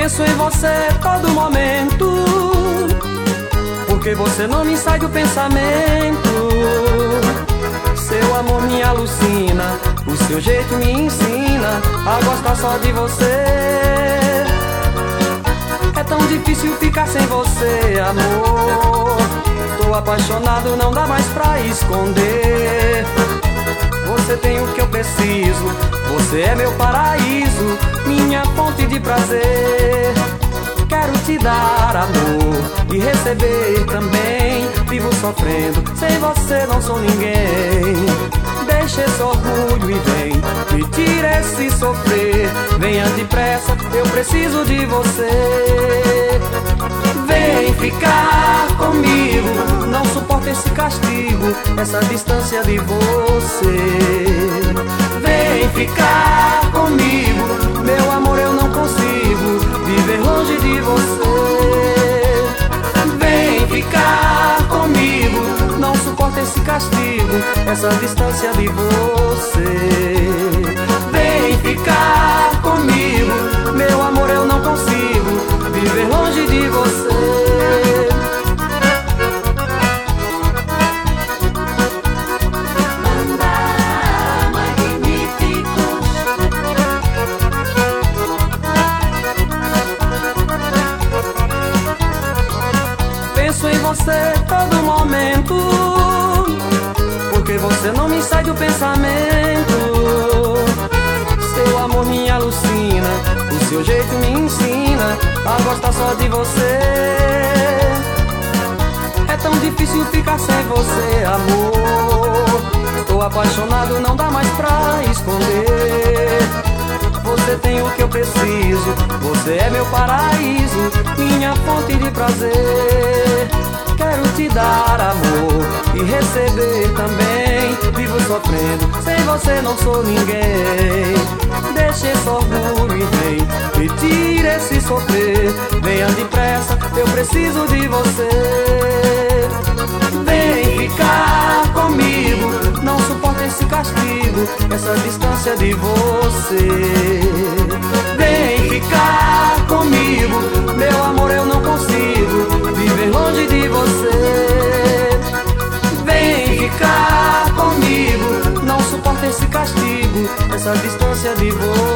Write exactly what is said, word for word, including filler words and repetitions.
Penso em você todo momento, porque você não me sai do pensamento. Seu amor me alucina, o seu jeito me ensina a gostar só de você. É tão difícil ficar sem você, amor. Tô apaixonado, não dá mais pra esconder. Você tem o que eu preciso, você é meu paraíso, minha fonte de prazer. Quero te dar amor e receber também. Vivo sofrendo, sem você não sou ninguém. Deixa esse orgulho e vem, me tira esse sofrer. Venha depressa, eu preciso de você. Vem ficar comigo, não suporto esse castigo, essa distância de você. Vem ficar comigo, meu amor, eu não consigo viver longe de você. Vem ficar comigo, não suporto esse castigo, essa distância de você. Vem ficar comigo, meu amor, eu não consigo viver longe de você. Penso em você todo momento, porque você não me sai do pensamento. Seu amor me alucina, o seu jeito me ensina a gostar só de você. É tão difícil ficar sem você, amor. Tô apaixonado, não dá mais pra esconder. Você tem o que eu preciso, você é meu paraíso, minha fonte de prazer. Quero te dar amor e receber também. Vivo sofrendo, sem você não sou ninguém. Deixa esse orgulho e vem, me tira esse sofrer. Venha depressa, eu preciso de você. Vem ficar comigo, não suporto esse castigo, essa distância de você. Vem ficar comigo, meu amor, eu não consigo viver longe de você. Vem ficar comigo, não suporto esse castigo, essa distância de você.